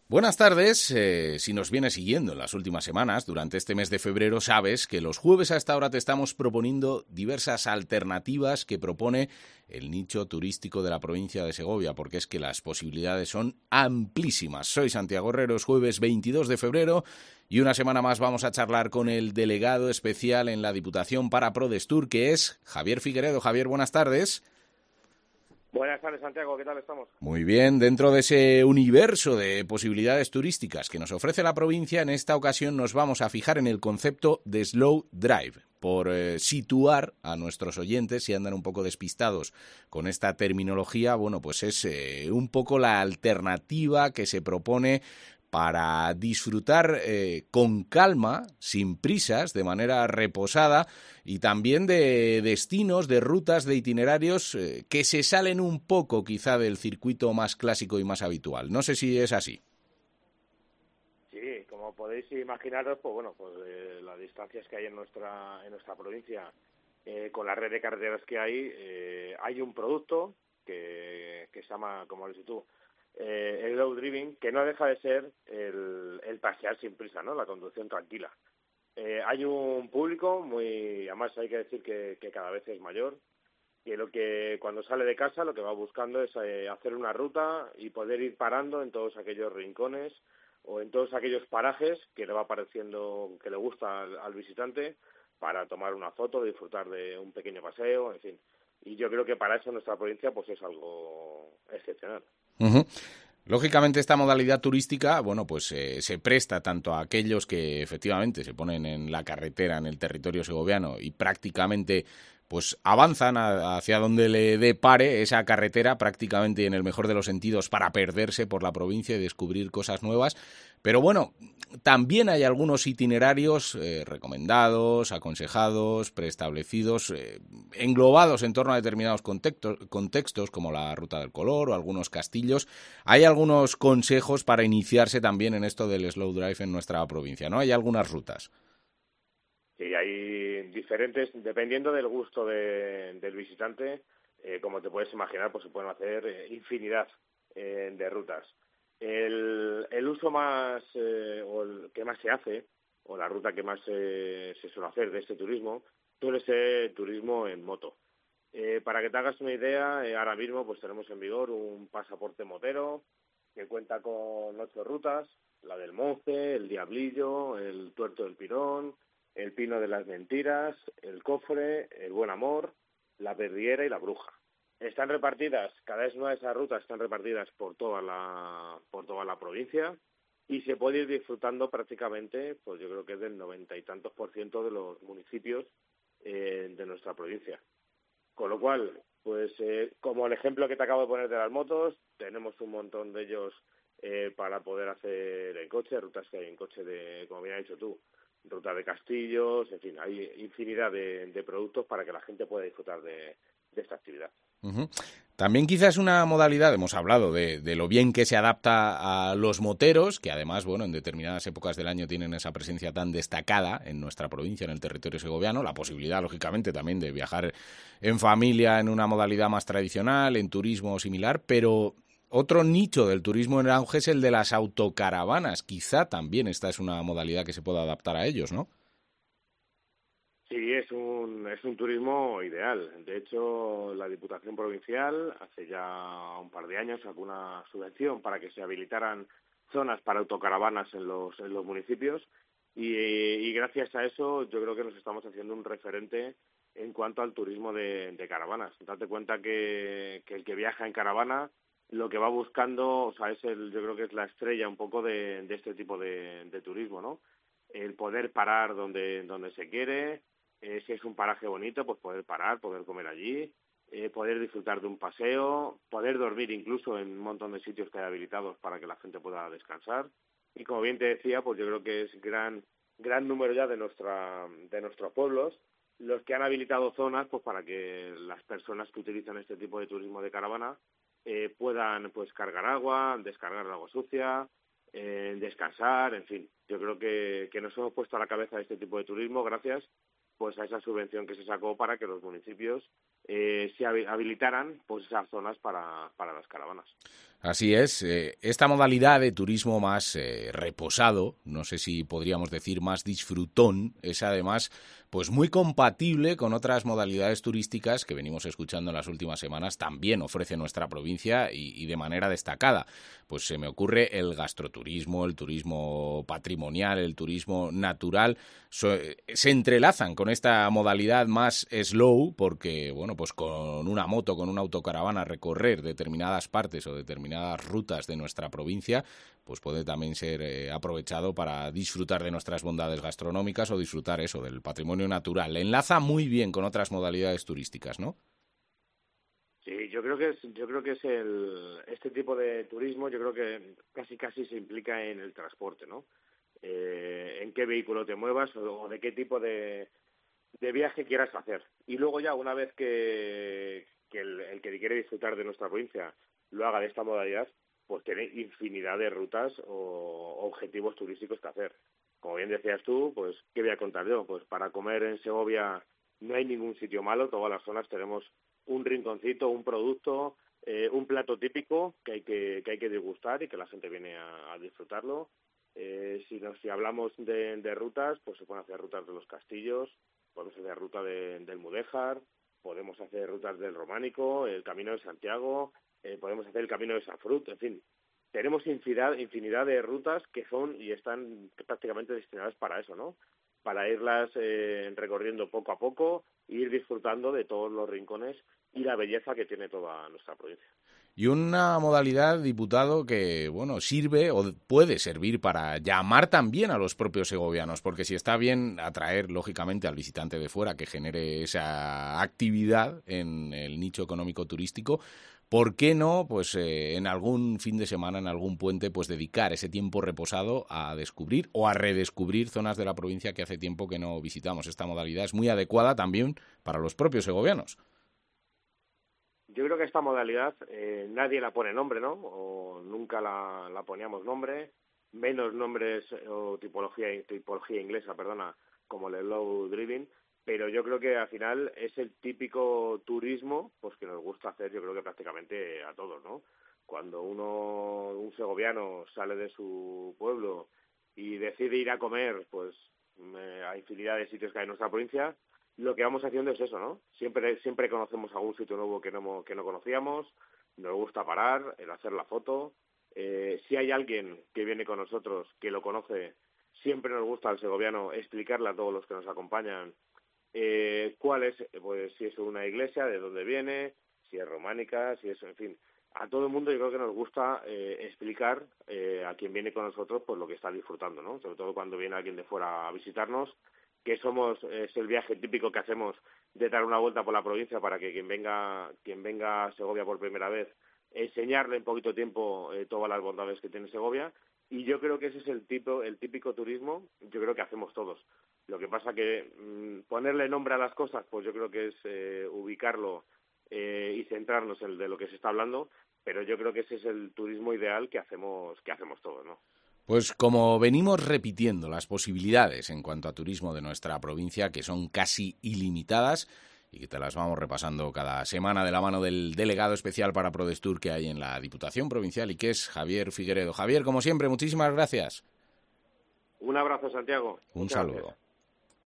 Buenas tardes. Si nos vienes siguiendo en las últimas semanas, durante este mes de febrero, sabes que los jueves a esta hora te estamos proponiendo diversas alternativas que propone el nicho turístico de la provincia de Segovia, porque es que las posibilidades son amplísimas. Soy Santiago Herrero, es jueves 22 de febrero y una semana más vamos a charlar con el delegado especial en la Diputación para Prodestur, que es Javier Figueredo. Javier, buenas tardes. Buenas tardes, Santiago. ¿Qué tal estamos? Muy bien, dentro de ese universo de posibilidades turísticas que nos ofrece la provincia, en esta ocasión nos vamos a fijar en el concepto de Slow Drive, por situar a nuestros oyentes, si andan un poco despistados con esta terminología. Bueno, pues es un poco la alternativa que se propone para disfrutar con calma, sin prisas, de manera reposada, y también de destinos, de rutas, de itinerarios que se salen un poco quizá del circuito más clásico y más habitual. No sé si es así. Sí, como podéis imaginaros, las distancias que hay en nuestra provincia, con la red de carreteras que hay un producto que se llama, como lo dices tú, el slow driving, que no deja de ser el pasear sin prisa, ¿no? La conducción tranquila. Hay un público además hay que decir que cada vez es mayor, que cuando sale de casa lo que va buscando es hacer una ruta y poder ir parando en todos aquellos rincones o en todos aquellos parajes que le va pareciendo que le gusta al visitante, para tomar una foto, disfrutar de un pequeño paseo, en fin. Y yo creo que para eso nuestra provincia pues es algo excepcional. Uh-huh. Lógicamente, esta modalidad turística, bueno, pues se presta tanto a aquellos que efectivamente se ponen en la carretera en el territorio segoviano y prácticamente pues avanzan hacia donde le depare esa carretera, prácticamente en el mejor de los sentidos, para perderse por la provincia y descubrir cosas nuevas. Pero bueno, también hay algunos itinerarios recomendados, aconsejados, preestablecidos, englobados en torno a determinados contextos, como la Ruta del Color o algunos castillos. Hay algunos consejos para iniciarse también en esto del slow drive en nuestra provincia, ¿no? Hay algunas rutas. Sí, hay diferentes, dependiendo del gusto del visitante, como te puedes imaginar, pues se pueden hacer infinidad de rutas. El uso más, o el que más se hace, o la ruta que más se suele hacer de este turismo, suele ser turismo en moto. Para que te hagas una idea, ahora mismo pues tenemos en vigor un pasaporte motero que cuenta con 8 rutas: la del Monte, el Diablillo, el Tuerto del Pirón, el Pino de las Mentiras, el Cofre, el Buen Amor, la Perdiera y la Bruja. Están repartidas, cada una de esas rutas están repartidas por toda la provincia, y se puede ir disfrutando prácticamente, pues yo creo que es del 90 y tantos % de los municipios de nuestra provincia. Con lo cual, pues como el ejemplo que te acabo de poner de las motos, tenemos un montón de ellos para poder hacer en coche, rutas que hay en coche como bien has dicho tú, ruta de castillos, en fin, hay infinidad de productos para que la gente pueda disfrutar de esta actividad. Uh-huh. También quizás una modalidad, hemos hablado de lo bien que se adapta a los moteros, que además, bueno, en determinadas épocas del año tienen esa presencia tan destacada en nuestra provincia, en el territorio segoviano, la posibilidad, lógicamente, también de viajar en familia en una modalidad más tradicional, en turismo o similar, pero otro nicho del turismo en auge es el de las autocaravanas. Quizá también esta es una modalidad que se pueda adaptar a ellos, ¿no? Sí, es un turismo ideal. De hecho, la Diputación Provincial hace ya un par de años sacó una subvención para que se habilitaran zonas para autocaravanas en los municipios, y gracias a eso yo creo que nos estamos haciendo un referente en cuanto al turismo de caravanas. Date cuenta que el que viaja en caravana lo que va buscando, o sea, yo creo que es la estrella un poco de este tipo de turismo, ¿no? El poder parar donde se quiere. Si es un paraje bonito, pues poder parar, poder comer allí, poder disfrutar de un paseo, poder dormir incluso en un montón de sitios que hay habilitados para que la gente pueda descansar. Y como bien te decía, pues yo creo que es gran número ya de nuestros pueblos los que han habilitado zonas pues para que las personas que utilizan este tipo de turismo de caravana puedan pues cargar agua, descargar el agua sucia, descansar, en fin. Yo creo que nos hemos puesto a la cabeza de este tipo de turismo gracias pues a esa subvención que se sacó para que los municipios se habilitaran pues esas zonas para las caravanas. Así es, esta modalidad de turismo más reposado, no sé si podríamos decir más disfrutón, es además pues muy compatible con otras modalidades turísticas que venimos escuchando en las últimas semanas, también ofrece nuestra provincia y de manera destacada. Pues se me ocurre el gastroturismo, el turismo patrimonial, el turismo natural, se entrelazan con esta modalidad más slow porque, bueno, pues con una moto, con una autocaravana recorrer determinadas partes o determinadas rutas de nuestra provincia, pues puede también ser aprovechado para disfrutar de nuestras bondades gastronómicas o disfrutar eso, del patrimonio natural. Le enlaza muy bien con otras modalidades turísticas, ¿no? Sí, yo creo que es este tipo de turismo, yo creo que casi se implica en el transporte, ¿no? En qué vehículo te muevas o de qué tipo de viaje quieras hacer. Y luego ya, una vez que el que quiere disfrutar de nuestra provincia lo haga de esta modalidad, pues tiene infinidad de rutas o objetivos turísticos que hacer. Como bien decías tú, pues, ¿qué voy a contar yo? Pues para comer en Segovia no hay ningún sitio malo, todas las zonas tenemos un rinconcito, un producto, un plato típico que hay que degustar y que la gente viene a disfrutarlo. Si hablamos de rutas, pues se pueden hacer rutas de los castillos, podemos hacer ruta del Mudéjar, podemos hacer rutas del Románico, el Camino de Santiago, podemos hacer el Camino de San Frut, en fin. Tenemos infinidad de rutas que son y están prácticamente destinadas para eso, ¿no? Para irlas recorriendo poco a poco e ir disfrutando de todos los rincones y la belleza que tiene toda nuestra provincia. Y una modalidad, diputado, que, bueno, sirve o puede servir para llamar también a los propios segovianos, porque si está bien atraer, lógicamente, al visitante de fuera que genere esa actividad en el nicho económico turístico, ¿por qué no, pues en algún fin de semana, en algún puente, pues dedicar ese tiempo reposado a descubrir o a redescubrir zonas de la provincia que hace tiempo que no visitamos? Esta modalidad es muy adecuada también para los propios segovianos. Yo creo que esta modalidad nadie la pone nombre, ¿no? O nunca la poníamos nombre, menos nombres o tipología inglesa, perdona, como el slow driving, pero yo creo que al final es el típico turismo pues que nos gusta hacer, yo creo que prácticamente a todos, ¿no? Cuando un segoviano sale de su pueblo y decide ir a comer, pues a infinidad de sitios que hay en nuestra provincia, lo que vamos haciendo es eso, ¿no? Siempre conocemos algún sitio nuevo que no conocíamos, nos gusta parar, el hacer la foto. Si hay alguien que viene con nosotros que lo conoce, siempre nos gusta al segoviano explicarle a todos los que nos acompañan cuál es, pues si es una iglesia, de dónde viene, si es románica, si es, en fin. A todo el mundo yo creo que nos gusta explicar a quien viene con nosotros pues lo que está disfrutando, ¿no? Sobre todo cuando viene alguien de fuera a visitarnos, que es el viaje típico que hacemos de dar una vuelta por la provincia para que quien venga a Segovia por primera vez, enseñarle en poquito tiempo todas las bondades que tiene Segovia, y yo creo que ese es el típico turismo, yo creo que hacemos todos. Lo que pasa que ponerle nombre a las cosas, pues yo creo que es ubicarlo y centrarnos en de lo que se está hablando, pero yo creo que ese es el turismo ideal que hacemos todos, ¿no? Pues como venimos repitiendo las posibilidades en cuanto a turismo de nuestra provincia, que son casi ilimitadas y que te las vamos repasando cada semana de la mano del delegado especial para Prodestur que hay en la Diputación Provincial y que es Javier Figueredo. Javier, como siempre, muchísimas gracias. Un abrazo, Santiago. Un saludo. Gracias.